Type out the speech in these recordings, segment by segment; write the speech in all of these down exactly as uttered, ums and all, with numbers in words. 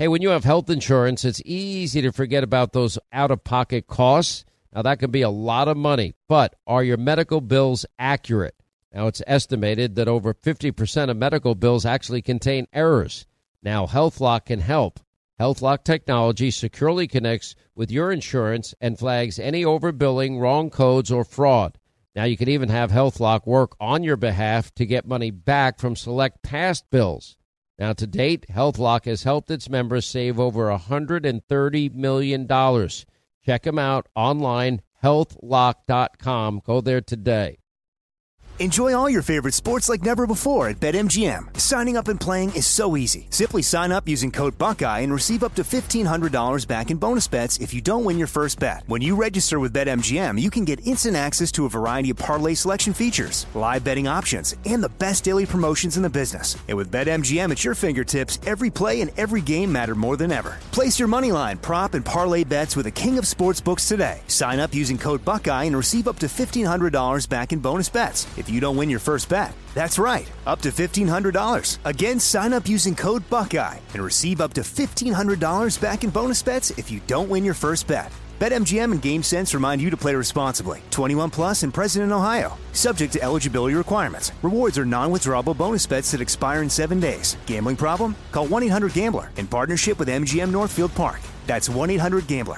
Hey, when you have health insurance, it's easy to forget about those out-of-pocket costs. Now, that can be a lot of money, but are your medical bills accurate? Now, it's estimated that over fifty percent of medical bills actually contain errors. Now, HealthLock can help. HealthLock technology securely connects with your insurance and flags any overbilling, wrong codes, or fraud. Now, you can even have HealthLock work on your behalf to get money back from select past bills. Now, to date, HealthLock has helped its members save over one hundred thirty million dollars. Check them out online, health lock dot com. Go there today. Enjoy all your favorite sports like never before at BetMGM. Signing up and playing is so easy. Simply sign up using code Buckeye and receive up to fifteen hundred dollars back in bonus bets if you don't win your first bet. When you register with BetMGM, you can get instant access to a variety of parlay selection features, live betting options, and the best daily promotions in the business. And with BetMGM at your fingertips, every play and every game matter more than ever. Place your moneyline, prop, and parlay bets with the king of sportsbooks today. Sign up using code Buckeye and receive up to fifteen hundred dollars back in bonus bets if you don't win your first bet. That's right, up to fifteen hundred dollars. Again, sign up using code Buckeye and receive up to fifteen hundred dollars back in bonus bets if you don't win your first bet. BetMGM and GameSense remind you to play responsibly. twenty-one plus and present in Ohio. Subject to eligibility requirements. Rewards are non-withdrawable bonus bets that expire in seven days. Gambling problem? Call one eight hundred gambler in partnership with M G M Northfield Park. That's one eight hundred gambler.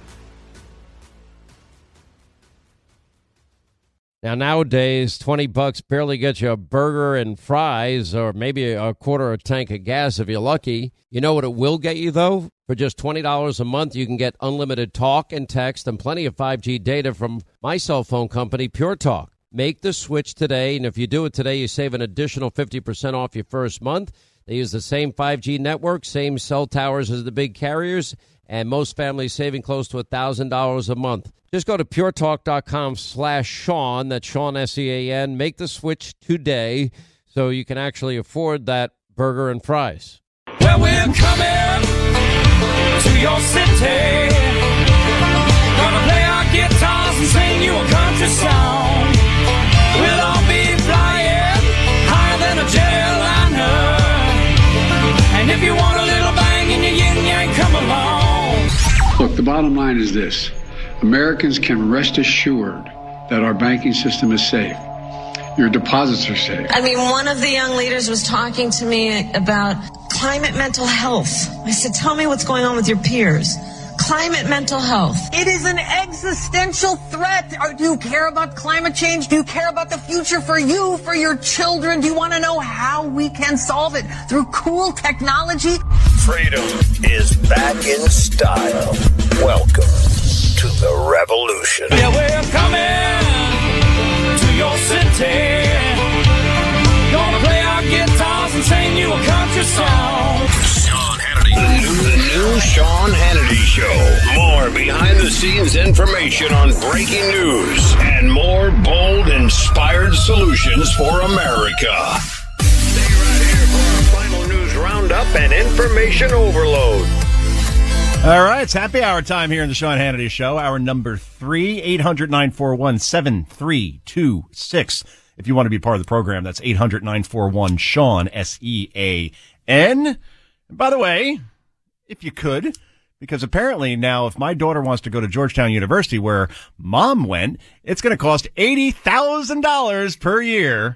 Now, nowadays, twenty bucks barely gets you a burger and fries or maybe a quarter of a tank of gas if you're lucky. You know what it will get you, though? For just twenty dollars a month, you can get unlimited talk and text and plenty of five G data from my cell phone company, Pure Talk. Make the switch today, and if you do it today, you save an additional fifty percent off your first month. They use the same five G network, same cell towers as the big carriers, and most families saving close to one thousand dollars a month. Just go to puretalk.com slash Sean, that's Sean, S E A N. Make the switch today so you can actually afford that burger and fries. Well, we're coming to your city. Gonna play our guitars and sing you a country song. We'll all be flying higher than a jetliner. And if you want a little bang in your yin-yang, come along. Look, the bottom line is this. Americans can rest assured that our banking system is safe. Your deposits are safe. I mean, one of the young leaders was talking to me about climate mental health. I said, tell me what's going on with your peers. Climate mental health. It is an existential threat. Do you care about climate change? Do you care about the future for you, for your children? Do you want to know how we can solve it? Through cool technology? Freedom is back in style. Welcome to the revolution. Yeah, we're coming to your city. Gonna play our guitars and sing you a country song. Sean Hannity. The new, the new Sean Hannity Show. More behind-the-scenes information on breaking news and more bold, inspired solutions for America. Stay right here for our final news roundup and information overload. All right, it's happy hour time here in the Sean Hannity Show. Hour number three, eight hundred, nine four one, seven three two six. If you want to be part of the program, that's eight hundred, nine four one, Sean, S E A N. And by the way, if you could, because apparently now if my daughter wants to go to Georgetown University where mom went, it's going to cost eighty thousand dollars per year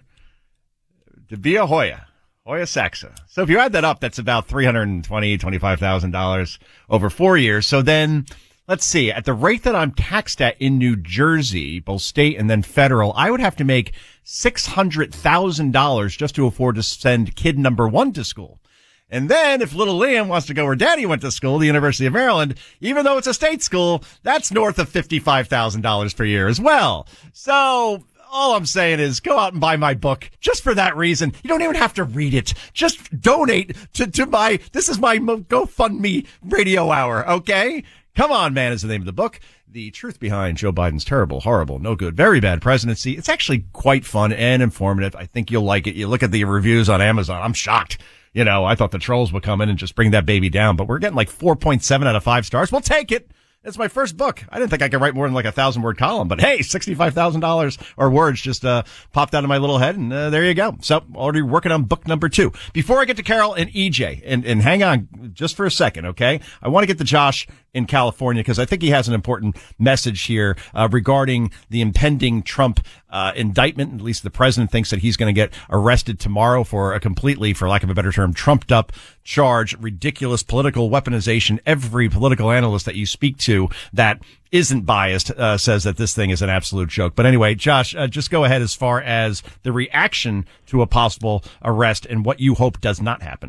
to be a Hoya. Hoya Saxa. So if you add that up, that's about three hundred twenty thousand dollars, twenty-five thousand dollars over four years. So then, let's see, at the rate that I'm taxed at in New Jersey, both state and then federal, I would have to make six hundred thousand dollars just to afford to send kid number one to school. And then if little Liam wants to go where daddy went to school, the University of Maryland, even though it's a state school, that's north of fifty-five thousand dollars per year as well. So all I'm saying is go out and buy my book just for that reason. You don't even have to read it. Just donate to, to my, this is my GoFundMe radio hour, okay? Come On Man is the name of the book. The truth behind Joe Biden's terrible, horrible, no good, very bad presidency. It's actually quite fun and informative. I think you'll like it. You look at the reviews on Amazon. I'm shocked. You know, I thought the trolls would come in and just bring that baby down, but we're getting like four point seven out of five stars. We'll take it. It's my first book. I didn't think I could write more than like a thousand word column, but hey, sixty-five thousand dollars or words just uh, popped out of my little head, and uh, there you go. So already working on book number two. Before I get to Carol and E J, and, and hang on just for a second, okay? I want to get to Josh in California because I think he has an important message here uh, regarding the impending Trump uh, indictment. At least the president thinks that he's going to get arrested tomorrow for a completely, for lack of a better term, trumped up charge, ridiculous political weaponization. Every political analyst that you speak to that isn't biased uh, says that this thing is an absolute joke. But anyway, Josh, uh, just go ahead as far as the reaction to a possible arrest and what you hope does not happen.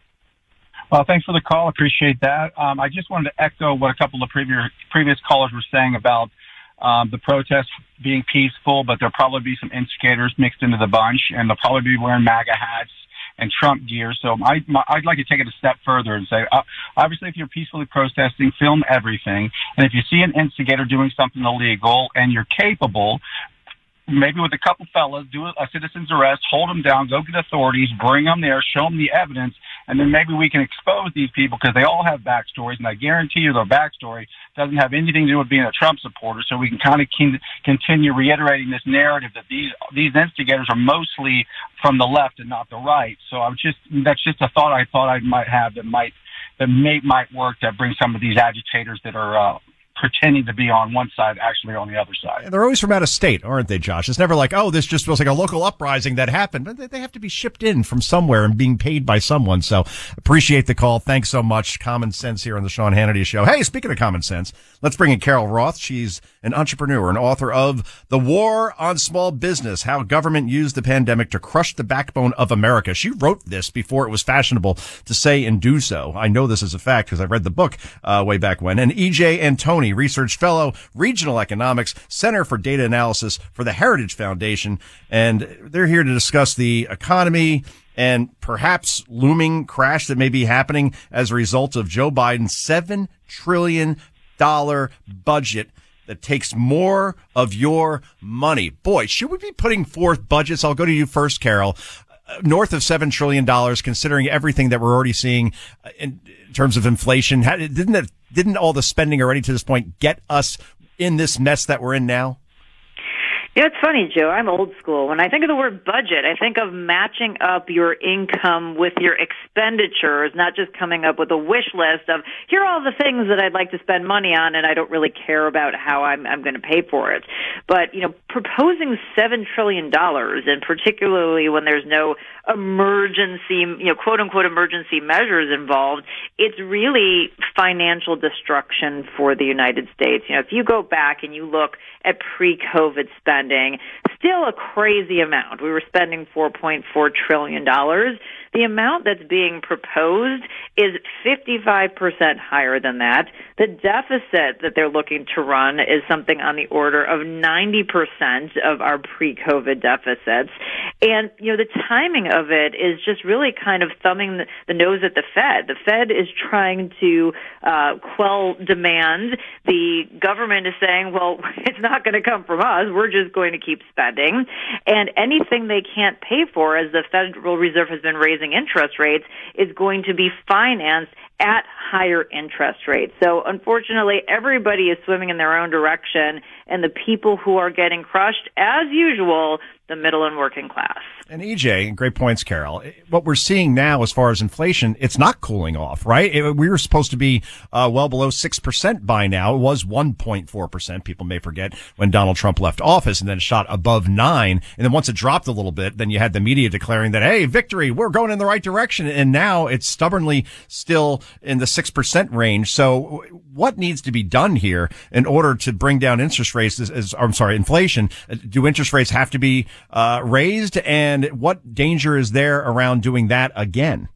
Well, thanks for the call. Appreciate that. Um, I just wanted to echo what a couple of previous previous callers were saying about um, the protests being peaceful, but there'll probably be some instigators mixed into the bunch, and they'll probably be wearing MAGA hats and Trump gear. So I, my, I'd like to take it a step further and say, uh, obviously, if you're peacefully protesting, film everything. And if you see an instigator doing something illegal and you're capable, maybe with a couple fellas, do a citizen's arrest, hold them down, go get authorities, bring them there, show them the evidence, and then maybe we can expose these people because they all have backstories, and I guarantee you their backstory doesn't have anything to do with being a Trump supporter, so we can kind of continue reiterating this narrative that these these instigators are mostly from the left and not the right. So I was just that's just a thought I thought I might have that might that may might work to bring some of these agitators that are uh, pretending to be on one side, actually on the other side. And they're always from out of state, aren't they, Josh? It's never like, oh, this just feels like a local uprising that happened. But they have to be shipped in from somewhere and being paid by someone. So appreciate the call. Thanks so much. Common sense here on the Sean Hannity Show. Hey, speaking of common sense, let's bring in Carol Roth. She's an entrepreneur and author of The War on Small Business, How Government Used the Pandemic to Crush the Backbone of America. She wrote this before it was fashionable to say and do so. I know this is a fact because I read the book uh, way back when. And E J Antoni, Research Fellow, Regional Economics, Center for Data Analysis for the Heritage Foundation. And they're here to discuss the economy and perhaps looming crash that may be happening as a result of Joe Biden's seven trillion dollars budget that takes more of your money. Boy, should we be putting forth budgets? I'll go to you first, Carol. Uh, north of seven trillion dollars, considering everything that we're already seeing in, in terms of inflation. How, didn't it, didn't all the spending already to this point get us in this mess that we're in now? You know, it's funny, Joe. I'm old school. When I think of the word budget, I think of matching up your income with your expenditures, not just coming up with a wish list of, here are all the things that I'd like to spend money on, and I don't really care about how I'm, I'm going to pay for it. But, you know, proposing seven trillion dollars, and particularly when there's no emergency, you know, quote-unquote emergency measures involved, it's really financial destruction for the United States. You know, if you go back and you look at pre-COVID spending, still a crazy amount. We were spending four point four trillion dollars. The amount that's being proposed is fifty-five percent higher than that. The deficit that they're looking to run is something on the order of ninety percent of our pre-COVID deficits. And, you know, the timing of it is just really kind of thumbing the, the nose at the Fed. The Fed is trying to uh, quell demand. The government is saying, well, it's not going to come from us. We're just going to keep spending. And anything they can't pay for, as the Federal Reserve has been raising interest rates, is going to be financed at higher interest rates. So unfortunately, everybody is swimming in their own direction, and the people who are getting crushed, as usual, the middle and working class. And E J, great points, Carol. What we're seeing now as far as inflation, it's not cooling off, right? It, we were supposed to be uh, well below six percent by now. It was one point four percent. People may forget when Donald Trump left office, and then it shot above nine. And then once it dropped a little bit, then you had the media declaring that, hey, victory, we're going in the right direction. And now it's stubbornly still in the six percent range. So what needs to be done here in order to bring down interest rates? As, as I'm sorry, inflation. Do interest rates have to be uh raised, and what danger is there around doing that again?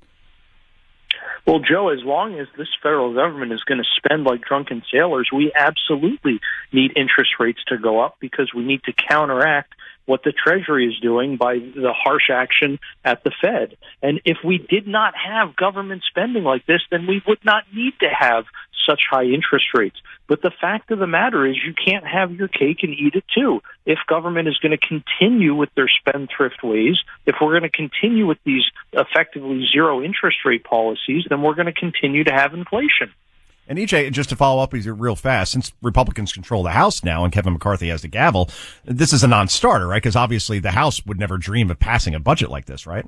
Well, Joe, as long as this federal government is going to spend like drunken sailors, we absolutely need interest rates to go up because we need to counteract what the Treasury is doing by the harsh action at the Fed. And if we did not have government spending like this, then we would not need to have such high interest rates. But the fact of the matter is you can't have your cake and eat it too. If government is going to continue with their spendthrift ways, if we're going to continue with these effectively zero interest rate policies, then we're going to continue to have inflation. And E J, just to follow up with you real fast, since Republicans control the House now and Kevin McCarthy has the gavel, this is a non-starter, right? Because obviously the House would never dream of passing a budget like this, right?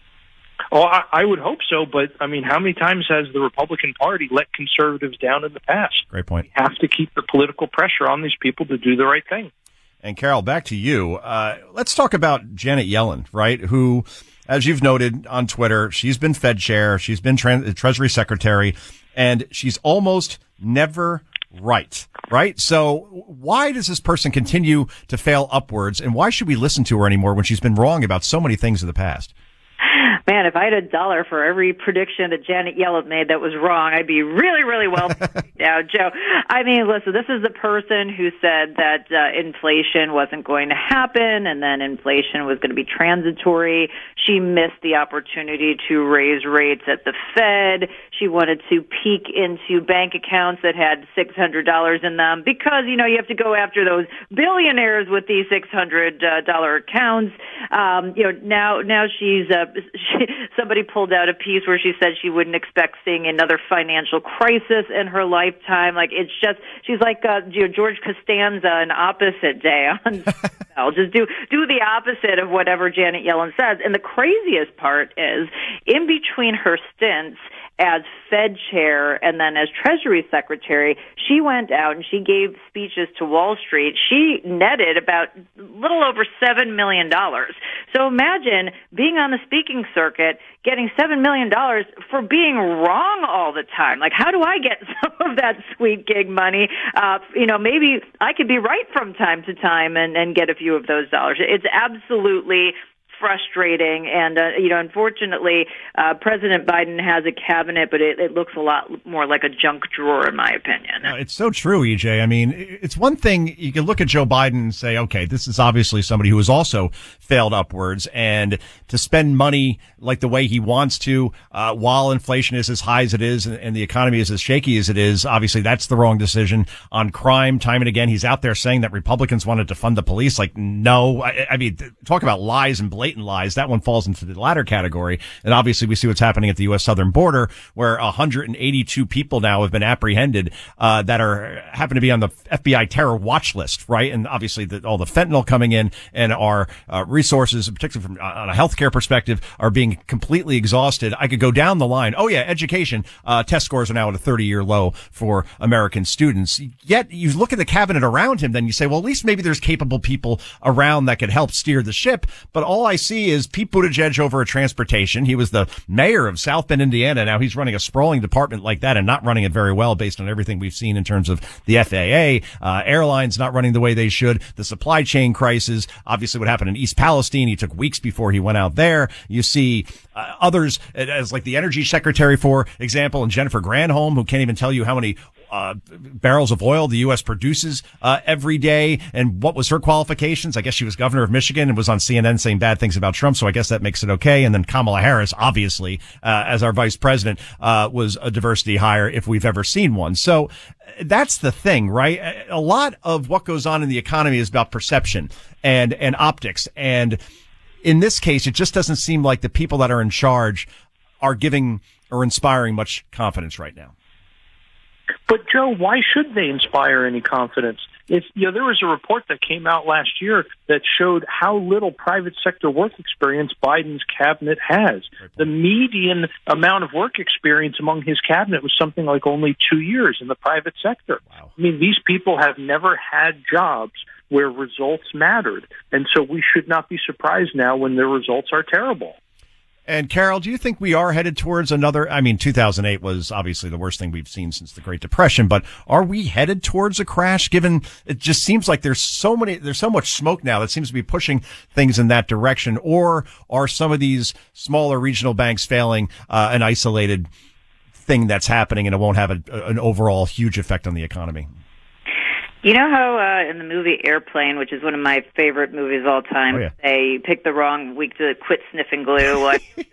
Oh, I, I would hope so, but I mean, how many times has the Republican Party let conservatives down in the past? Great point. We have to keep the political pressure on these people to do the right thing. And Carol, back to you. Uh, let's talk about Janet Yellen, right? Who, as you've noted on Twitter, she's been Fed chair, she's been Tre- Treasury Secretary, and she's almost never right, right? So why does this person continue to fail upwards, and why should we listen to her anymore when she's been wrong about so many things in the past? Man, if I had a dollar for every prediction that Janet Yellen made that was wrong, I'd be really, really well now, Joe. I mean, listen, this is the person who said that uh, inflation wasn't going to happen and then inflation was going to be transitory. She missed the opportunity to raise rates at the Fed. She wanted to peek into bank accounts that had six hundred dollars in them because, you know, you have to go after those billionaires with these six hundred dollars accounts. Um, you know, now, now she's, uh, she, somebody pulled out a piece where she said she wouldn't expect seeing another financial crisis in her lifetime. Like, it's just, she's like, uh, you know, George Costanza, an opposite day on, I'll just do, do the opposite of whatever Janet Yellen says. And the craziest part is, in between her stints as Fed chair and then as Treasury Secretary, she went out and she gave speeches to Wall Street. She netted about a little over seven million dollars. So imagine being on the speaking circuit, getting seven million dollars for being wrong all the time. Like, how do I get some of that sweet gig money? Uh, you know, maybe I could be right from time to time and, and get a few of those dollars. It's absolutely frustrating, and uh, you know, unfortunately, uh, President Biden has a cabinet, but it, it looks a lot more like a junk drawer, in my opinion. No, it's so true, E J. I mean, it's one thing you can look at Joe Biden and say, okay, this is obviously somebody who has also failed upwards, and to spend money like the way he wants to, uh, while inflation is as high as it is and, and the economy is as shaky as it is, obviously that's the wrong decision. On crime, time and again, he's out there saying that Republicans wanted to fund the police. Like, no, I, I mean, talk about lies and blatant lies. That one falls into the latter category. And obviously we see what's happening at the U S southern border, where one hundred eighty-two people now have been apprehended, uh, that are, happen to be on the F B I terror watch list, right? And obviously the, all the fentanyl coming in and our, uh, resources, particularly from, uh, on a healthcare perspective, are being completely exhausted. I could go down the line. Oh yeah, education, uh, test scores are now at a thirty year low for American students. Yet you look at the cabinet around him, then you say, well, at least maybe there's capable people around that could help steer the ship. But all I see is Pete Buttigieg over at transportation. He was the mayor of South Bend, Indiana. Now he's running a sprawling department like that and not running it very well based on everything we've seen in terms of the F A A, uh, airlines not running the way they should, the supply chain crisis, obviously what happened in East Palestine. He took weeks before he went out there. You see uh, others as like the energy secretary, for example, and Jennifer Granholm, who can't even tell you how many Uh, barrels of oil the U S produces uh, every day, and what was her qualifications? I guess she was governor of Michigan and was on C N N saying bad things about Trump, so I guess that makes it okay. And then Kamala Harris, obviously, uh, as our vice president, uh, was a diversity hire if we've ever seen one. So that's the thing, right? A lot of what goes on in the economy is about perception and and optics, and in this case, it just doesn't seem like the people that are in charge are giving or inspiring much confidence right now. But, Joe, why should they inspire any confidence? If, you know, there was a report that came out last year that showed how little private sector work experience Biden's cabinet has. The median amount of work experience among his cabinet was something like only two years in the private sector. Wow. I mean, these people have never had jobs where results mattered. And so we should not be surprised now when their results are terrible. And Carol, do you think we are headed towards another? I mean, two thousand eight was obviously the worst thing we've seen since the Great Depression, but are we headed towards a crash, given it just seems like there's so many, there's so much smoke now that seems to be pushing things in that direction? Or are some of these smaller regional banks failing, uh, an isolated thing that's happening and it won't have a, an overall huge effect on the economy? You know how uh, in the movie Airplane, which is one of my favorite movies of all time, oh, yeah. they picked the wrong week to quit sniffing glue? Like,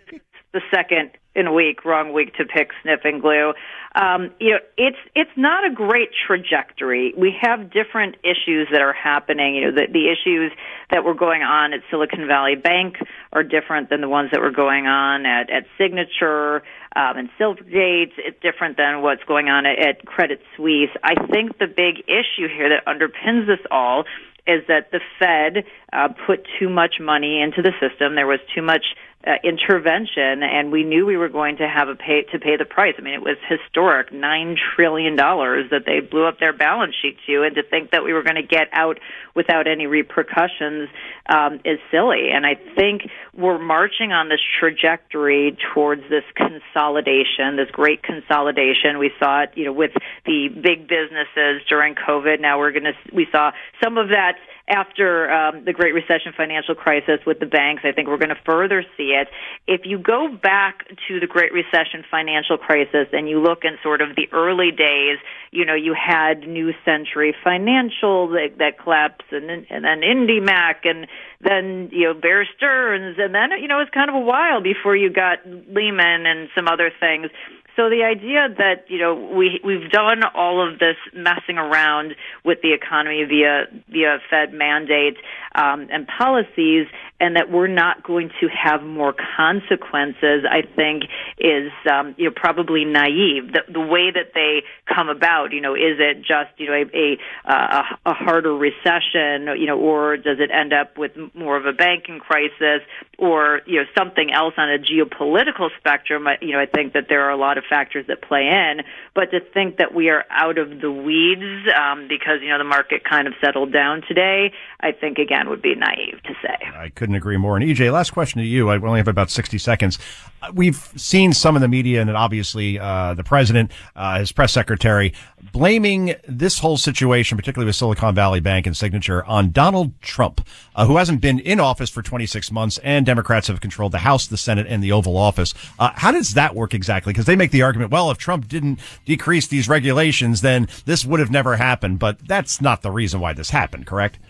the second in a week, wrong week to pick sniffing glue. Um, you know, it's it's not a great trajectory. We have different issues that are happening. You know, the, the issues that were going on at Silicon Valley Bank are different than the ones that were going on at, at Signature um, and Silvergate. It's different than what's going on at, at Credit Suisse. I think the big issue here that underpins this all is that the Fed uh, put too much money into the system. There was too much uh, intervention, and we knew we were going to have a pay to pay the price. I mean, it was historic, nine trillion dollars that they blew up their balance sheet to, and to think that we were going to get out without any repercussions um, is silly. And I think we're marching on this trajectory towards this consolidation, this great consolidation. We saw it, you know, with the big businesses during COVID. Now we're going to, we saw some of that after um, the Great Recession financial crisis with the banks. I think we're going to further see it. If you go back to the Great Recession financial crisis and you look in sort of the early days, you know, you had New Century Financial that, that collapsed, and, and then IndyMac, and then, you know, Bear Stearns, and then, you know, it was kind of a while before you got Lehman and some other things. So the idea that, you know, we, we've done all of this messing around with the economy via via Fed mandate um, and policies, and that we're not going to have more consequences, I think is, um, you know, probably naive. The, the way that they come about, you know, is it just, you know, a, a, a, a harder recession, you know, or does it end up with more of a banking crisis, or, you know, something else on a geopolitical spectrum? You know, I think that there are a lot of factors that play in, but to think that we are out of the weeds um, because, you know, the market kind of settled down today, I think, again, would be naive to say. I couldn't agree more. And E J, last question to you. I only have about sixty seconds. We've seen some in the media, and obviously uh, the president, uh, his press secretary, blaming this whole situation, particularly with Silicon Valley Bank and Signature, on Donald Trump, uh, who hasn't been in office for twenty-six months, and Democrats have controlled the House, the Senate, and the Oval Office. Uh, how does that work exactly? Because they make the argument, well, if Trump didn't decrease these regulations, then this would have never happened. But that's not the reason why this happened, correct?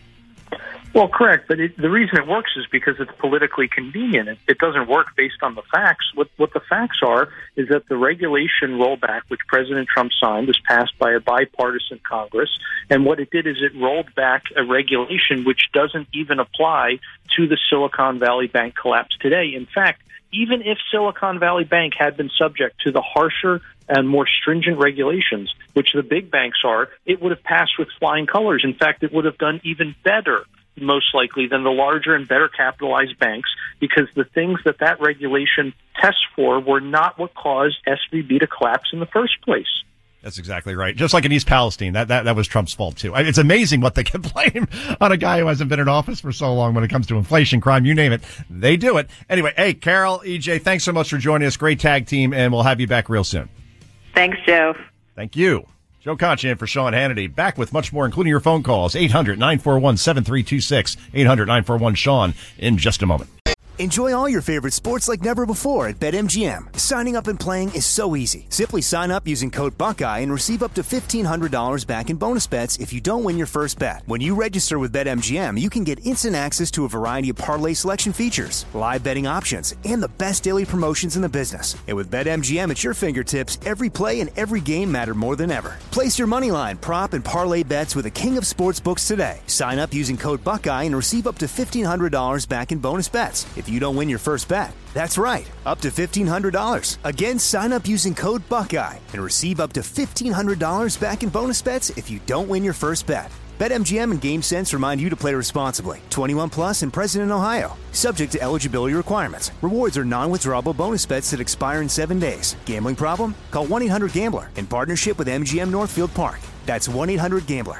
Well, correct, but it, the reason it works is because it's politically convenient. It, it doesn't work based on the facts. What, what the facts are is that the regulation rollback, which President Trump signed, was passed by a bipartisan Congress, and what it did is it rolled back a regulation which doesn't even apply to the Silicon Valley Bank collapse today. In fact, even if Silicon Valley Bank had been subject to the harsher and more stringent regulations, which the big banks are, it would have passed with flying colors. In fact, it would have done even better, most likely, than the larger and better capitalized banks, because the things that that regulation tests for were not what caused S V B to collapse in the first place. That's exactly right. Just like in East Palestine, that, that, that was Trump's fault, too. It's amazing what they can blame on a guy who hasn't been in office for so long when it comes to inflation, crime, you name it. They do it. Anyway, hey, Carol, E J, thanks so much for joining us. Great tag team, and we'll have you back real soon. Thanks, Joe. Thank you. Joe Concha in for Sean Hannity. Back with much more, including your phone calls. eight hundred nine four one seven three two six. eight hundred nine four one Sean in just a moment. Enjoy all your favorite sports like never before at BetMGM. Signing up and playing is so easy. Simply sign up using code Buckeye and receive up to fifteen hundred dollars back in bonus bets if you don't win your first bet. When you register with BetMGM, you can get instant access to a variety of parlay selection features, live betting options, and the best daily promotions in the business. And with BetMGM at your fingertips, every play and every game matter more than ever. Place your moneyline, prop, and parlay bets with the king of sportsbooks today. Sign up using code Buckeye and receive up to fifteen hundred dollars back in bonus bets if you don't win your first bet. That's right, up to fifteen hundred dollars. Again, sign up using code Buckeye and receive up to fifteen hundred dollars back in bonus bets if you don't win your first bet. BetMGM and GameSense remind you to play responsibly. twenty-one plus and present in Ohio. Subject to eligibility requirements. Rewards are non-withdrawable bonus bets that expire in seven days. Gambling problem? Call one eight hundred gambler in partnership with M G M Northfield Park. That's one eight hundred gambler.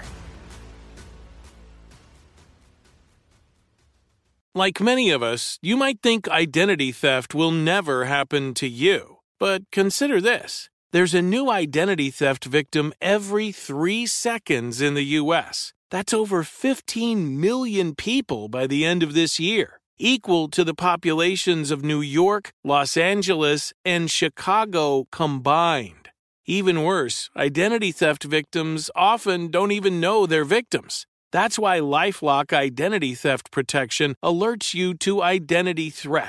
Like many of us, you might think identity theft will never happen to you. But consider this. There's a new identity theft victim every three seconds in the U S. That's over fifteen million people by the end of this year, equal to the populations of New York, Los Angeles, and Chicago combined. Even worse, identity theft victims often don't even know they're victims. That's why LifeLock Identity Theft Protection alerts you to identity threats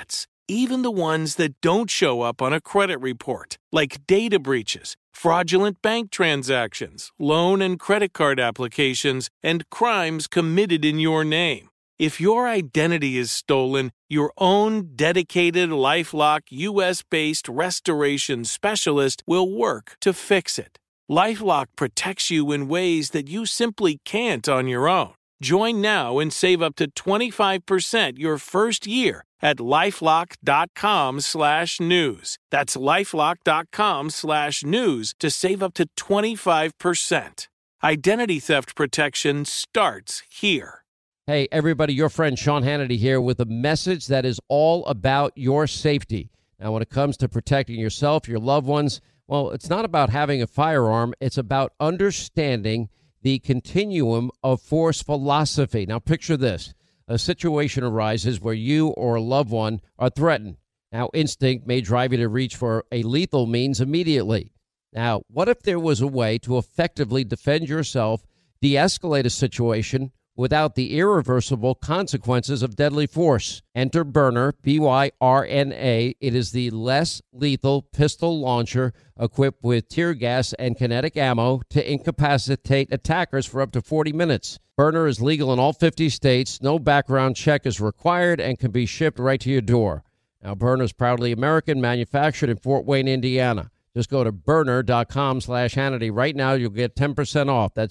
even the ones that don't show up on a credit report, like data breaches, fraudulent bank transactions, loan and credit card applications, and crimes committed in your name. If your identity is stolen, your own dedicated LifeLock U S-based restoration specialist will work to fix it. LifeLock protects you in ways that you simply can't on your own. Join now and save up to twenty-five percent your first year at LifeLock.com slash news. That's LifeLock.com slash news to save up to twenty-five percent. Identity theft protection starts here. Hey, everybody, your friend Sean Hannity here with a message that is all about your safety. Now, when it comes to protecting yourself, your loved ones, well, it's not about having a firearm. It's about understanding the continuum of force philosophy. Now, picture this. A situation arises where you or a loved one are threatened. Now, instinct may drive you to reach for a lethal means immediately. Now, what if there was a way to effectively defend yourself, de-escalate a situation without the irreversible consequences of deadly force? Enter Byrna, B Y R N A. It is the less lethal pistol launcher equipped with tear gas and kinetic ammo to incapacitate attackers for up to forty minutes. Byrna is legal in all fifty states. No background check is required and can be shipped right to your door. Now, Byrna is proudly American, manufactured in Fort Wayne, Indiana. Just go to Byrna.com slash Hannity. Right now, you'll get ten percent off. That's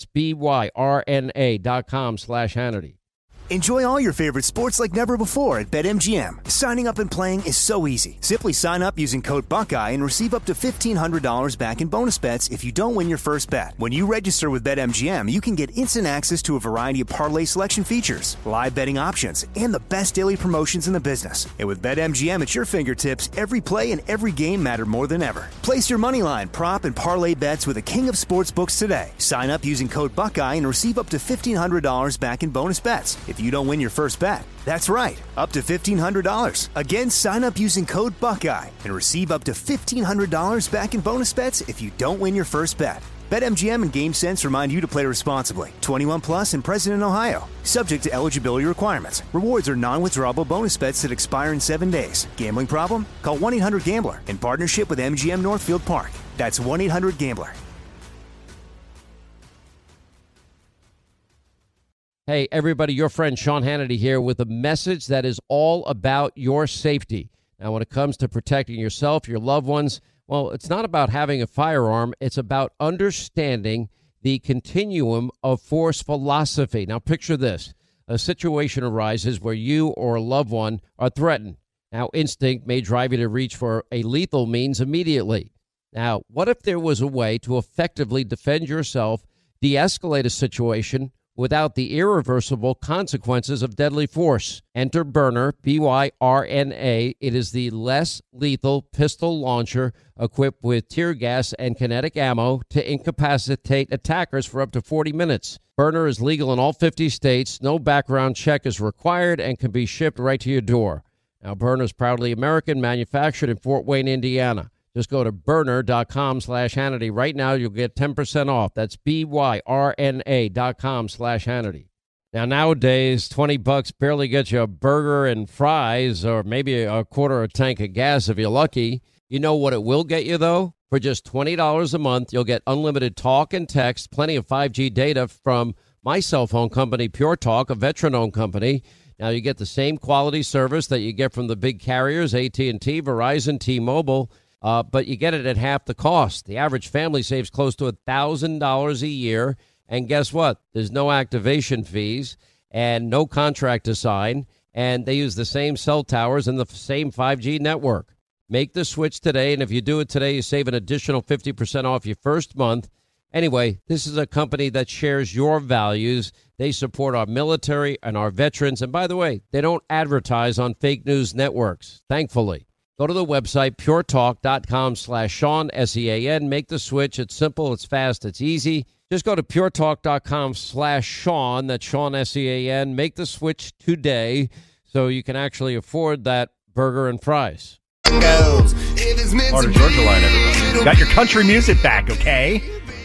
B-Y-R-N-A dot com slash Hannity. Enjoy all your favorite sports like never before at BetMGM. Signing up and playing is so easy. Simply sign up using code Buckeye and receive up to fifteen hundred dollars back in bonus bets if you don't win your first bet. When you register with BetMGM, you can get instant access to a variety of parlay selection features, live betting options, and the best daily promotions in the business. And with BetMGM at your fingertips, every play and every game matter more than ever. Place your moneyline, prop, and parlay bets with the king of sportsbooks today. Sign up using code Buckeye and receive up to fifteen hundred dollars back in bonus bets if you don't win your first bet. That's right, up to fifteen hundred dollars. Again, sign up using code Buckeye and receive up to fifteen hundred dollars back in bonus bets if you don't win your first bet. BetMGM and GameSense remind you to play responsibly. twenty-one plus and present in Ohio. Subject to eligibility requirements. Rewards are non-withdrawable bonus bets that expire in seven days. Gambling problem? Call one eight hundred gambler in partnership with M G M Northfield Park. That's one eight hundred gambler. Hey, everybody, your friend Sean Hannity here with a message that is all about your safety. Now, when it comes to protecting yourself, your loved ones, well, it's not about having a firearm. It's about understanding the continuum of force philosophy. Now, picture this. A situation arises where you or a loved one are threatened. Now, instinct may drive you to reach for a lethal means immediately. Now, what if there was a way to effectively defend yourself, de-escalate a situation without the irreversible consequences of deadly force? Enter Byrna, B Y R N A. It is the less lethal pistol launcher equipped with tear gas and kinetic ammo to incapacitate attackers for up to forty minutes. Byrna is legal in all fifty states. No background check is required and can be shipped right to your door. Now, Byrna is proudly American, manufactured in Fort Wayne, Indiana. Just go to Byrna.com slash Hannity. Right now, you'll get ten percent off. That's B-Y-R-N-A dot com slash Hannity. Now, nowadays, twenty bucks barely gets you a burger and fries or maybe a quarter of a tank of gas if you're lucky. You know what it will get you, though? For just twenty dollars a month, you'll get unlimited talk and text, plenty of five G data from my cell phone company, Pure Talk, a veteran-owned company. Now, you get the same quality service that you get from the big carriers, A T and T, Verizon, T-Mobile. Uh, but you get it at half the cost. The average family saves close to one thousand dollars a year. And guess what? There's no activation fees and no contract to sign. And they use the same cell towers and the same five G network. Make the switch today. And if you do it today, you save an additional fifty percent off your first month. Anyway, this is a company that shares your values. They support our military and our veterans. And by the way, they don't advertise on fake news networks, thankfully. Go to the website, puretalk.com slash Sean, S E A N. Make the switch. It's simple, it's fast, it's easy. Just go to puretalk.com slash Sean, that's Sean, S E A N. Make the switch today so you can actually afford that burger and fries. Part of Georgia Line, everybody. Got your country music back, okay?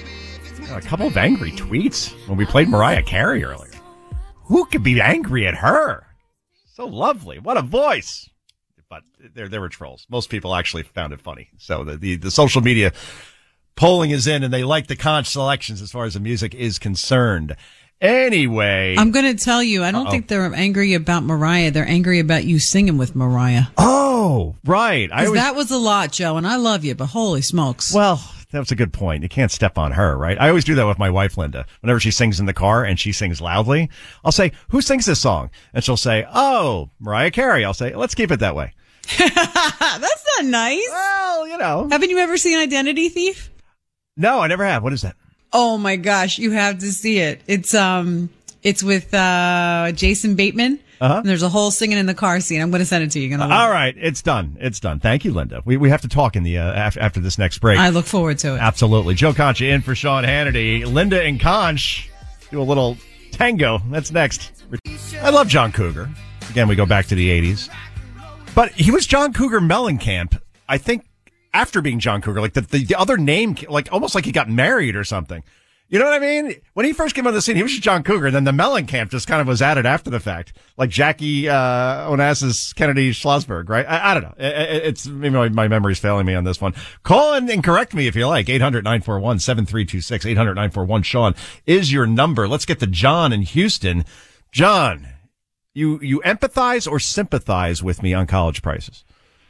A couple of angry tweets when we played Mariah Carey earlier. Who could be angry at her? So lovely. What a voice. but there there were trolls. Most people actually found it funny. So the, the, the social media polling is in, and they like the Conch selections as far as the music is concerned. Anyway. I'm going to tell you, I don't Uh-oh. think they're angry about Mariah. They're angry about you singing with Mariah. Oh, right. I Because always, that was a lot, Joe, and I love you, but holy smokes. well, that was a good point. You can't step on her, right? I always do that with my wife, Linda. Whenever she sings in the car and she sings loudly, I'll say, who sings this song? And she'll say, oh, Mariah Carey. I'll say, let's keep it that way. That's not nice. Well, you know. Haven't you ever seen Identity Thief? No, I never have. What is that? Oh my gosh, you have to see it. It's um, it's with uh Jason Bateman. Uh-huh. And there's a whole singing in the car scene. I'm going to send it to you. You're gonna love All right, it's done. It's done. Thank you, Linda. We we have to talk in the uh, af- after this next break. I look forward to it. Absolutely. Joe Concha in for Sean Hannity. Linda and Conch do a little tango. That's next. I love John Cougar. Again, we go back to the eighties. But he was John Cougar Mellencamp, I think, after being John Cougar. Like the, the, the other name, like almost like he got married or something. You know what I mean? When he first came on the scene, he was just John Cougar. And then the Mellencamp just kind of was added after the fact. Like Jackie uh, Onassis Kennedy Schlossberg, right? I, I don't know. It, it, it's maybe my, my memory's failing me on this one. Call in and correct me if you like. eight hundred nine four one seven three two six. eight hundred nine four one Sean is your number. Let's get to John in Houston. John, you, you empathize or sympathize with me on college prices?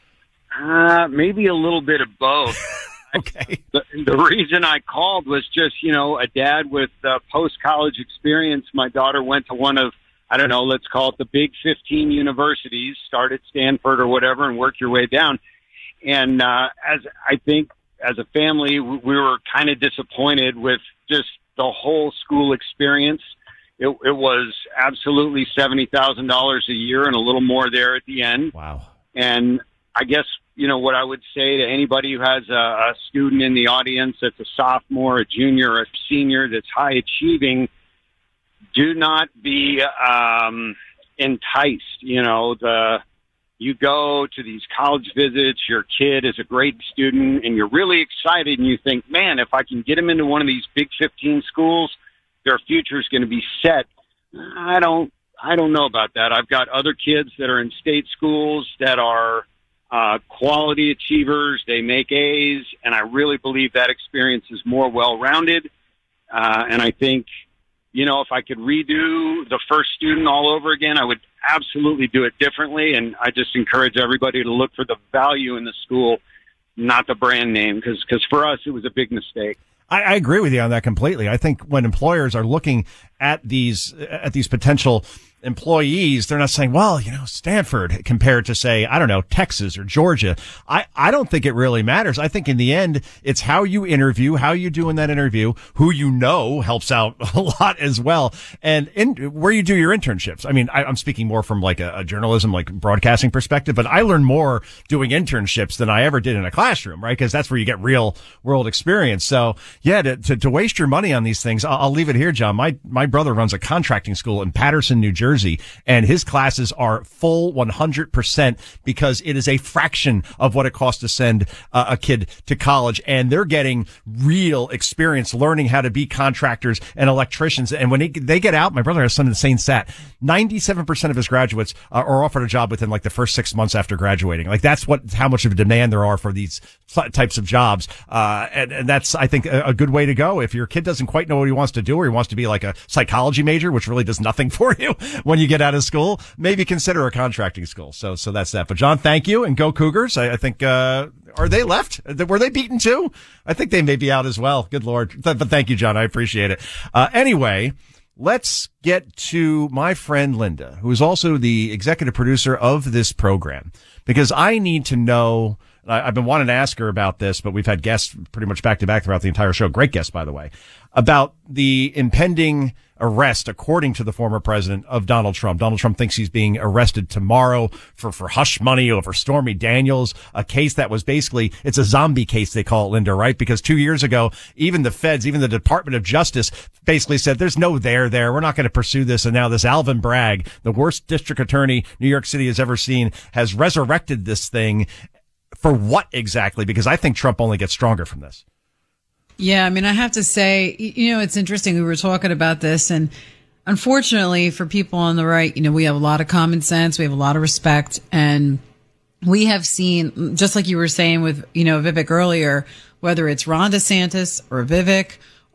Uh, maybe a little bit of both. Okay. The, the reason I called was just, you know, a dad with uh, post-college experience. My daughter went to one of, I don't know, let's call it the Big fifteen universities, start at Stanford or whatever and work your way down. And uh, as I think as a family, we were kind of disappointed with just the whole school experience. It, it was absolutely seventy thousand dollars a year and a little more there at the end. Wow. And I guess, you know, what I would say to anybody who has a, a student in the audience that's a sophomore, a junior, or a senior that's high achieving, do not be um, enticed. You know, the you go to these college visits, your kid is a great student, and you're really excited, and you think, man, if I can get him into one of these Big fifteen schools, their future is going to be set. I don't, I don't know about that. I've got other kids that are in state schools that are Uh, quality achievers, they make A's, and I really believe that experience is more well-rounded. Uh, and I think, you know, if I could redo the first student all over again, I would absolutely do it differently. And I just encourage everybody to look for the value in the school, not the brand name, because because for us, it was a big mistake. I, I agree with you on that completely. I think when employers are looking at these at these potential employees, they're not saying, well, you know, Stanford compared to, say, I don't know, Texas or Georgia. I, I don't think it really matters. I think in the end, it's how you interview, how you do in that interview, who you know helps out a lot as well, and in, where you do your internships. I mean, I, I'm speaking more from like a, a journalism, like broadcasting perspective, but I learn more doing internships than I ever did in a classroom, right? Because that's where you get real world experience. So, yeah, to, to, to waste your money on these things, I'll, I'll leave it here, John. My, my brother runs a contracting school in Patterson, New Jersey. And his classes are full one hundred percent because it is a fraction of what it costs to send uh, a kid to college. And they're getting real experience learning how to be contractors and electricians. And when they, they get out, my brother has some insane stat. ninety-seven percent of his graduates uh, are offered a job within like the first six months after graduating. Like that's what, how much of a demand there are for these types of jobs. Uh, and, and that's, I think, a, a good way to go. If your kid doesn't quite know what he wants to do, or he wants to be like a psychology major, which really does nothing for you when you get out of school, maybe consider a contracting school. So, so that's that. But John, thank you, and go Cougars. I, I think, uh, are they left? Were they beaten too? I think they may be out as well. Good Lord. But thank you, John. I appreciate it. Uh, anyway, let's get to my friend Linda, who is also the executive producer of this program, because I need to know, I've been wanting to ask her about this, but we've had guests pretty much back to back throughout the entire show. Great guests, by the way, about the impending arrest, according to the former president, of Donald Trump. Donald Trump thinks he's being arrested tomorrow for, for hush money over Stormy Daniels, a case that was basically, it's a zombie case, they call it, Linda, right? Because two years ago, even the feds, even the Department of Justice basically said, there's no there there. We're not going to pursue this. And now this Alvin Bragg, the worst district attorney New York City has ever seen, has resurrected this thing. For what exactly? Because I think Trump only gets stronger from this. Yeah, I mean, I have to say, you know, it's interesting. We were talking about this, and unfortunately for people on the right, you know, we have a lot of common sense. We have a lot of respect. And we have seen, just like you were saying with, you know, Vivek earlier, whether it's Ron DeSantis or Vivek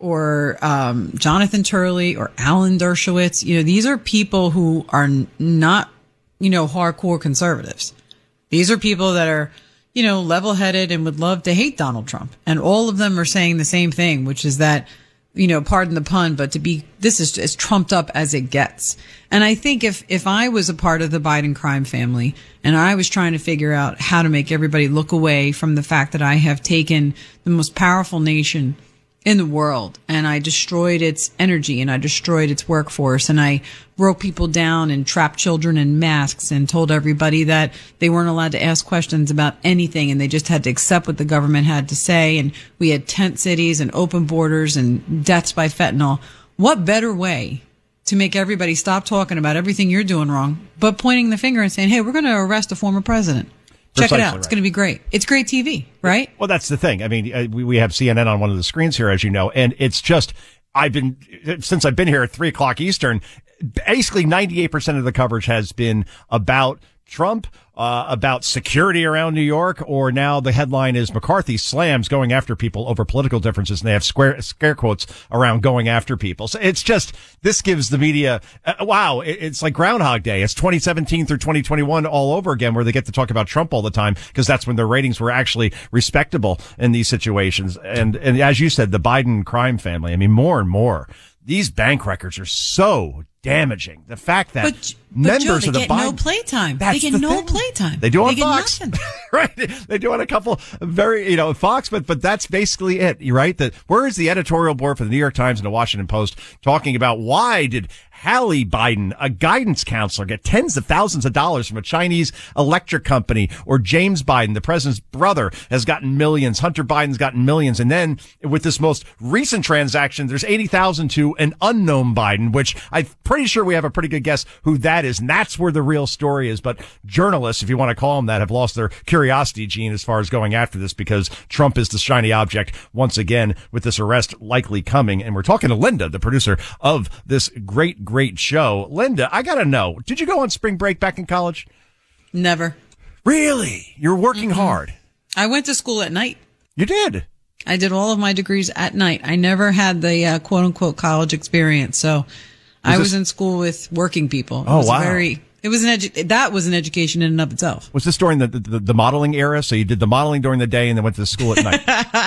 or um, Jonathan Turley or Alan Dershowitz, you know, these are people who are n- not, you know, hardcore conservatives. These are people that are, you know, level-headed and would love to hate Donald Trump. And all of them are saying the same thing, which is that, you know, pardon the pun, but to be, this is as trumped up as it gets. And I think if, if I was a part of the Biden crime family and I was trying to figure out how to make everybody look away from the fact that I have taken the most powerful nation in the world and I destroyed its energy and I destroyed its workforce and I broke people down and trapped children in masks and told everybody that they weren't allowed to ask questions about anything and they just had to accept what the government had to say, and we had tent cities and open borders and deaths by fentanyl. What better way to make everybody stop talking about everything you're doing wrong, but pointing the finger and saying, hey, we're going to arrest a former president. Check Precisely it out. right. It's going to be great. It's great T V, right? Well, that's the thing. I mean, uh, we, we have C N N on one of the screens here, as you know, and it's just, I've been, since I've been here at three o'clock Eastern, basically ninety-eight percent of the coverage has been about Trump, uh, about security around New York, or now the headline is McCarthy slams going after people over political differences, and they have square, scare quotes around going after people. So it's just, this gives the media, uh, wow, it, it's like Groundhog Day. It's twenty seventeen through twenty twenty-one all over again, where they get to talk about Trump all the time, because that's when their ratings were actually respectable in these situations. And, and as you said, the Biden crime family, I mean, more and more, these bank records are so damaging. The fact that But, but members Joe, they of the get Biden, no playtime. That's They get the no thing. playtime. They do on they get Fox, nothing. right? They do on a couple very, you know, Fox, but but that's basically it. You're right. That where is the editorial board for the New York Times and the Washington Post talking about why did Hallie Biden, a guidance counselor, get tens of thousands of dollars from a Chinese electric company, or James Biden, the president's brother, has gotten millions. Hunter Biden's gotten millions, and then with this most recent transaction, there's eighty thousand to an unknown Biden, which I'm pretty sure we have a pretty good guess who that is, and that's where the real story is. But journalists, if you want to call them that, have lost their curiosity gene as far as going after this, because Trump is the shiny object once again with this arrest likely coming. And we're talking to Linda, the producer of this great, great show. Linda, I gotta know, did you go on spring break back in college? Never. Really? You're working Mm-hmm. hard. I went to school at night. You did? I did all of my degrees at night. I never had the uh, quote unquote college experience. So I this- was in school with working people. It Oh, was a wow. Very, it was an edu- that was an education in and of itself. Was this during the, the the modeling era? So you did the modeling during the day and then went to the school at night?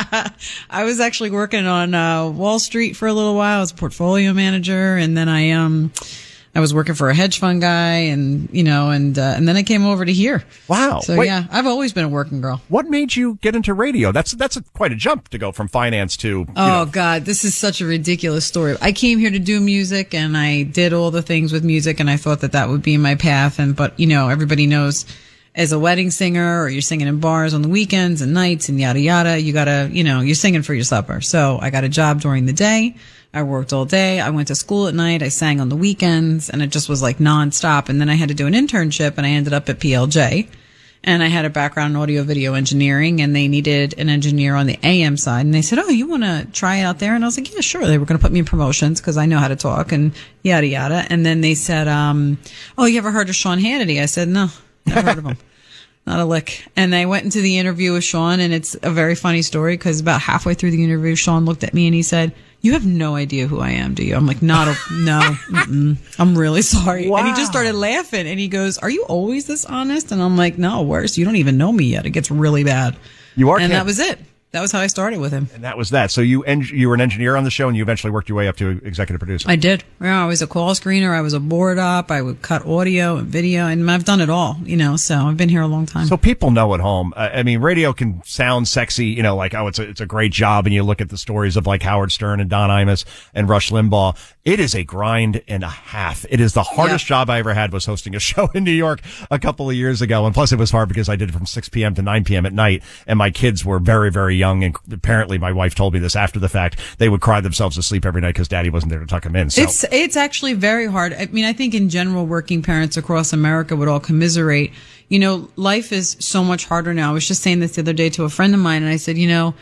I was actually working on uh, Wall Street for a little while. I was a portfolio manager, and then I um I was working for a hedge fund guy, and you know, and uh, and then I came over to here. Wow. So Wait. yeah, I've always been a working girl. What made you get into radio? That's that's a, quite a jump to go from finance to, you Oh know. God, this is such a ridiculous story. I came here to do music, and I did all the things with music, and I thought that that would be my path. And but you know, everybody knows, as a wedding singer, or you're singing in bars on the weekends and nights and yada yada, you gotta, you know, you're singing for your supper. So I got a job during the day. I worked all day. I went to school at night. I sang on the weekends, and it just was like nonstop. And then I had to do an internship, and I ended up at P L J. And I had a background in audio video engineering, and they needed an engineer on the A M side. And they said, oh, you want to try it out there? And I was like, yeah, sure. They were going to put me in promotions because I know how to talk and yada, yada. And then they said, um, oh, you ever heard of Sean Hannity? I said, no, never heard of him. Not a lick. And I went into the interview with Sean, and it's a very funny story because about halfway through the interview, Sean looked at me and he said, you have no idea who I am, do you? I'm like, not a, no, mm-mm. I'm really sorry. Wow. And he just started laughing, and he goes, are you always this honest? And I'm like, no, worse. You don't even know me yet. It gets really bad. You are And kidding. that was it. That was how I started with him. And that was that. So you en- you were an engineer on the show, and you eventually worked your way up to executive producer. I did. Yeah, I was a call screener. I was a board op. I would cut audio and video, and I've done it all, you know, so I've been here a long time. So people know at home. Uh, I mean, radio can sound sexy, you know, like, oh, it's a, it's a great job. And you look at the stories of like Howard Stern and Don Imus and Rush Limbaugh. It is a grind and a half. It is the hardest Yeah. job I ever had, was hosting a show in New York a couple of years ago. And plus it was hard because I did it from six p.m. to nine p.m. at night. And my kids were very, very young. And apparently my wife told me this after the fact. They would cry themselves to sleep every night because daddy wasn't there to tuck them in. So It's it's actually very hard. I mean, I think in general, working parents across America would all commiserate. You know, life is so much harder now. I was just saying this the other day to a friend of mine, and I said, you know,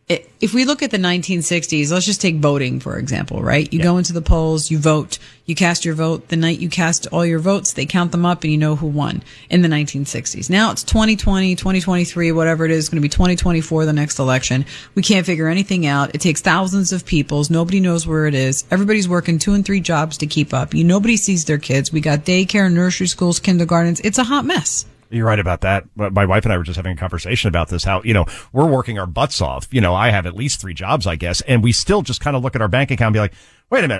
it, if we look at the nineteen sixties, let's just take voting, for example, right? You yeah. go into the polls, you vote, you cast your vote. The night you cast all your votes, they count them up and you know who won in the nineteen sixties. Now it's twenty twenty, twenty twenty-three, whatever it is, it's going to be twenty twenty-four, the next election. We can't figure anything out. It takes thousands of people. Nobody knows where it is. Everybody's working two and three jobs to keep up. You, nobody sees their kids. We got daycare, nursery schools, kindergartens. It's a hot mess. You're right about that. My wife and I were just having a conversation about this, how, you know, we're working our butts off. You know, I have at least three jobs, I guess, and we still just kind of look at our bank account and be like, wait a minute.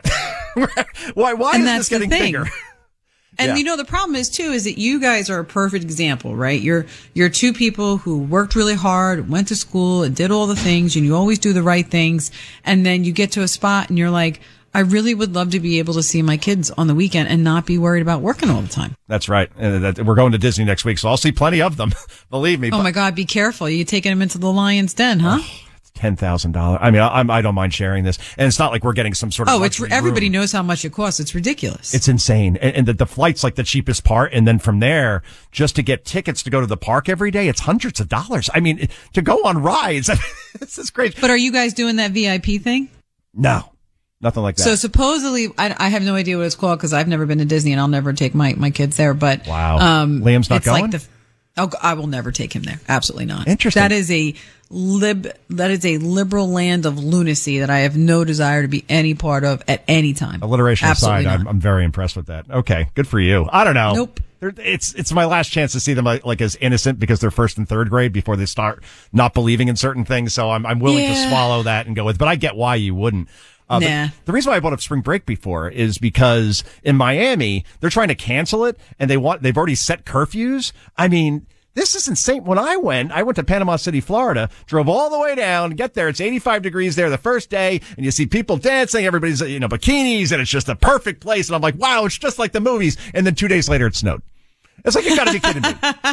why, why and is that's this getting the thing. bigger? And yeah. you know, the problem is too, is that you guys are a perfect example, right? You're, you're two people who worked really hard, went to school and did all the things, and you always do the right things. And then you get to a spot and you're like, I really would love to be able to see my kids on the weekend and not be worried about working all the time. That's right. Uh, that, we're going to Disney next week, so I'll see plenty of them. Believe me. Oh, but, my God, be careful. You're taking them into the Lion's Den, huh? Oh, ten thousand dollars. I mean, I, I don't mind sharing this. And it's not like we're getting some sort of Oh, it's everybody room. knows how much it costs. It's ridiculous. It's insane. And, and the, the flight's like the cheapest part. And then from there, just to get tickets to go to the park every day, it's hundreds of dollars. I mean, to go on rides, this is crazy. But are you guys doing that V I P thing? No. Nothing like that. So supposedly, I, I have no idea what it's called because I've never been to Disney and I'll never take my, my kids there. But wow, um, Liam's not it's going. Like the, oh, I will never take him there. Absolutely not. Interesting. That is a lib. That is a liberal land of lunacy that I have no desire to be any part of at any time. Alliteration Absolutely aside, I'm, I'm very impressed with that. Okay, good for you. I don't know. Nope. It's it's my last chance to see them like, like as innocent because they're first and third grade before they start not believing in certain things. So I'm I'm willing Yeah. to swallow that and go with. But I get why you wouldn't. Uh, Nah. The reason why I brought up spring break before is because in Miami they're trying to cancel it and they want they've already set curfews. I mean, this is insane. When I went, I went to Panama City, Florida, drove all the way down, get there. It's eighty-five degrees there the first day, and you see people dancing. Everybody's, you know, bikinis, and it's just a perfect place. And I'm like, wow, it's just like the movies. And then two days later, it snowed. It's like, you gotta be kidding me.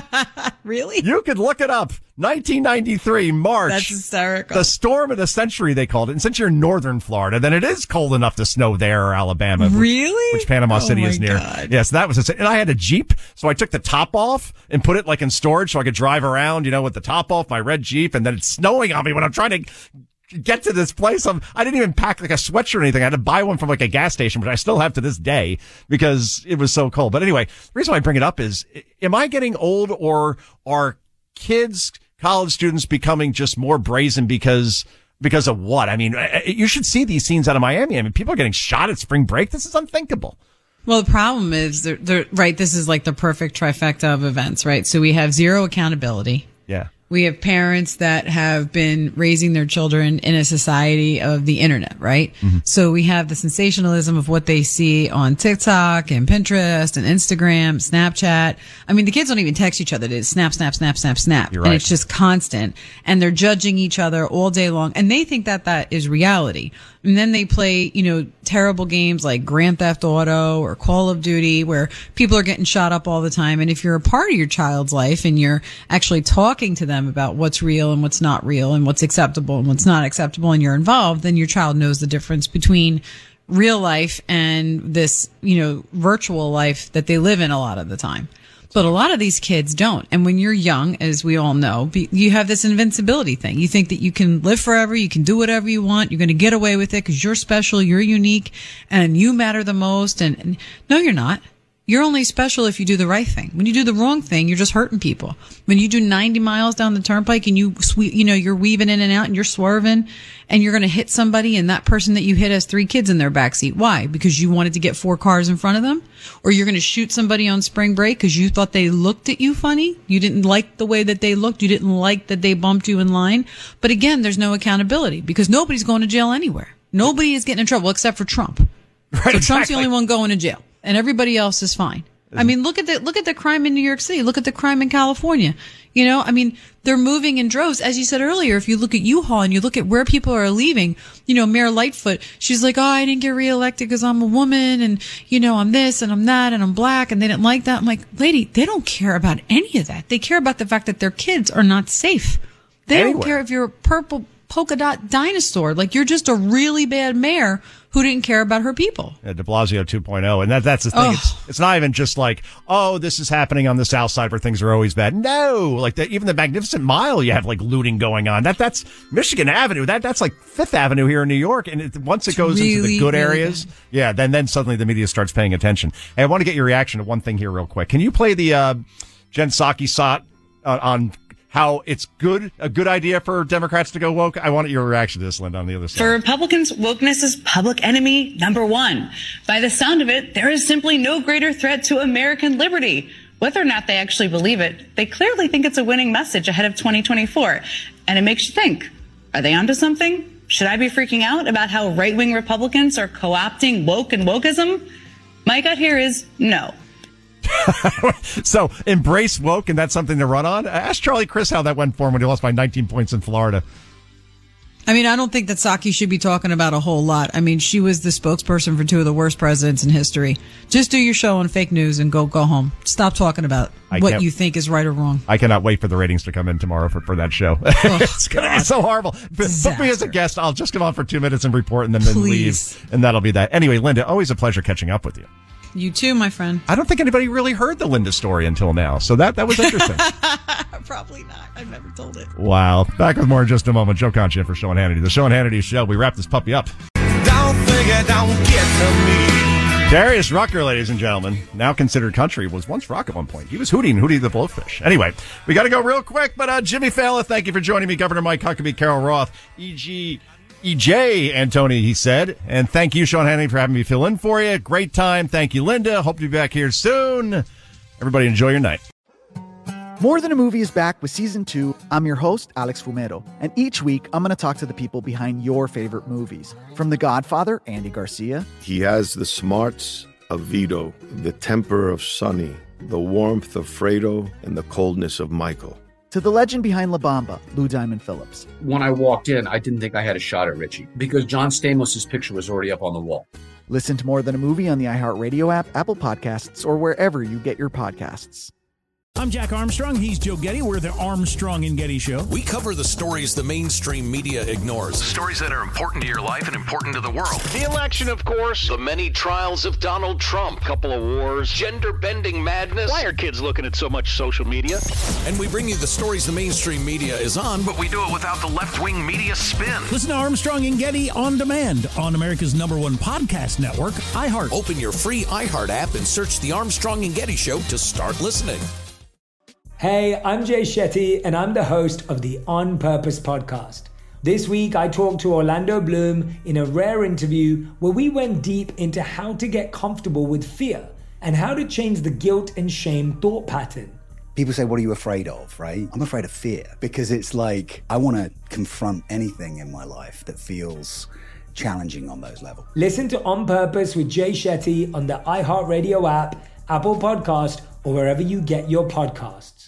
Really? You could look it up. nineteen ninety-three, March. That's hysterical. The storm of the century, they called it. And since you're in northern Florida, then it is cold enough to snow there or Alabama. Really? Which, which Panama Oh City my is near. God. Yes, that was it. And I had a Jeep, so I took the top off and put it like in storage so I could drive around, you know, with the top off, my red Jeep, and then it's snowing on me when I'm trying to get to this place. I'm, I didn't even pack like a sweatshirt or anything. I had to buy one from like a gas station, which I still have to this day because it was so cold. But anyway, the reason why I bring it up is, am I getting old, or are kids, college students becoming just more brazen because, because of what? I mean, you should see these scenes out of Miami. I mean, people are getting shot at spring break. This is unthinkable. Well, the problem is, they're, they're, right, this is like the perfect trifecta of events, right? So we have zero accountability. Yeah. We have parents that have been raising their children in a society of the internet, right? Mm-hmm. So we have the sensationalism of what they see on TikTok and Pinterest and Instagram, Snapchat. I mean, the kids don't even text each other. It's snap, snap, snap, snap, snap. You're And right. it's just constant. And they're judging each other all day long. And they think that that is reality. And then they play, you know, terrible games like Grand Theft Auto or Call of Duty where people are getting shot up all the time. And if you're a part of your child's life and you're actually talking to them about what's real and what's not real and what's acceptable and what's not acceptable and you're involved, then your child knows the difference between real life and this, you know, virtual life that they live in a lot of the time. But a lot of these kids don't. And when you're young, as we all know, be, you have this invincibility thing. You think that you can live forever, you can do whatever you want, you're going to get away with it because you're special, you're unique, and you matter the most. And, and no, you're not. You're only special if you do the right thing. When you do the wrong thing, you're just hurting people. When you do ninety miles down the turnpike and you sweep, you know, you're weaving in and out and you're swerving and you're going to hit somebody and that person that you hit has three kids in their backseat. Why? Because you wanted to get four cars in front of them? Or you're going to shoot somebody on spring break because you thought they looked at you funny? You didn't like the way that they looked. You didn't like that they bumped you in line. But again, there's no accountability because nobody's going to jail anywhere. Nobody is getting in trouble except for Trump. Right, so Trump's exactly. the only one going to jail. And everybody else is fine. I mean, look at the, look at the crime in New York City. Look at the crime in California. You know, I mean, they're moving in droves. As you said earlier, if you look at U-Haul and you look at where people are leaving, you know, Mayor Lightfoot, she's like, oh, I didn't get reelected because I'm a woman and, you know, I'm this and I'm that and I'm black and they didn't like that. I'm like, lady, they don't care about any of that. They care about the fact that their kids are not safe. They Anywhere. don't care if you're purple, polka dot dinosaur. Like, you're just a really bad mayor who didn't care about her people. Yeah, de Blasio two point oh. And that, that's the thing. Oh. It's, it's not even just like, oh, this is happening on the South Side where things are always bad. No, like the, even the Magnificent Mile, you have like looting going on. That That's Michigan Avenue. That That's like Fifth Avenue here in New York. And it, once it It's goes into the really, good really areas, bad. yeah, then, then suddenly the media starts paying attention. Hey, I want to get your reaction to one thing here real quick. Can you play the uh, Jen Psaki sot uh, on how it's good, a good idea for Democrats to go woke? I want your reaction to this, Linda, on the other side. For Republicans, wokeness is public enemy number one. By the sound of it, there is simply no greater threat to American liberty. Whether or not they actually believe it, they clearly think it's a winning message ahead of twenty twenty-four. And it makes you think, are they onto something? Should I be freaking out about how right-wing Republicans are co-opting woke and wokeism? My gut here is no. So embrace woke, and that's something to run on. Ask Charlie Crist how that went for him when he lost by nineteen points in Florida. I mean, I don't think that Psaki should be talking about a whole lot. I mean, she was the spokesperson for two of the worst presidents in history. Just do your show on fake news and go go home. Stop talking about I what can't- you think is right or wrong. I cannot wait for the ratings to come in tomorrow for, for that show. It's going to be so horrible. But Put me as a guest. I'll just come on for two minutes and report and then, then Please. leave. And that'll be that. Anyway, Linda, always a pleasure catching up with you. You too, my friend. I don't think anybody really heard the Linda story until now. So that, that was interesting. Probably not. I've never told it. Wow. Back with more in just a moment. Joe Concha in for Sean Hannity. The Sean Hannity Show. We wrap this puppy up. Don't think it don't get to me. Darius Rucker, ladies and gentlemen, now considered country, was once rock at one point. He was hooting Hootie the Blowfish. Anyway, we got to go real quick, but uh, Jimmy Fallon, thank you for joining me. Governor Mike Huckabee, Carol Roth, E G, E J, Antoni, he said. And thank you, Sean Hannity, for having me fill in for you. Great time. Thank you, Linda. Hope to be back here soon. Everybody enjoy your night. More Than a Movie is back with season two. I'm your host, Alex Fumero, and each week I'm going to talk to the people behind your favorite movies. From The Godfather, Andy Garcia, He has the smarts of Vito, the temper of Sonny, the warmth of Fredo, and the coldness of Michael. to the legend behind La Bamba, Lou Diamond Phillips. When I walked in, I didn't think I had a shot at Richie because John Stamos' picture was already up on the wall. Listen to More Than a Movie on the iHeartRadio app, Apple Podcasts, or wherever you get your podcasts. I'm Jack Armstrong. He's Joe Getty. We're the Armstrong and Getty Show. We cover the stories the mainstream media ignores. Stories that are important to your life and important to the world. The election, of course. The many trials of Donald Trump. Couple of wars. Gender-bending madness. Why are kids looking at so much social media? And we bring you the stories the mainstream media is on, but we do it without the left-wing media spin. Listen to Armstrong and Getty on demand on America's number one podcast network, iHeart. Open your free iHeart app and search the Armstrong and Getty Show to start listening. Hey, I'm Jay Shetty, and I'm the host of the On Purpose podcast. This week, I talked to Orlando Bloom in a rare interview where we went deep into how to get comfortable with fear and how to change the guilt and shame thought pattern. People say, what are you afraid of, right? I'm afraid of fear because it's like I want to confront anything in my life that feels challenging on those levels. Listen to On Purpose with Jay Shetty on the iHeartRadio app, Apple Podcast, or wherever you get your podcasts.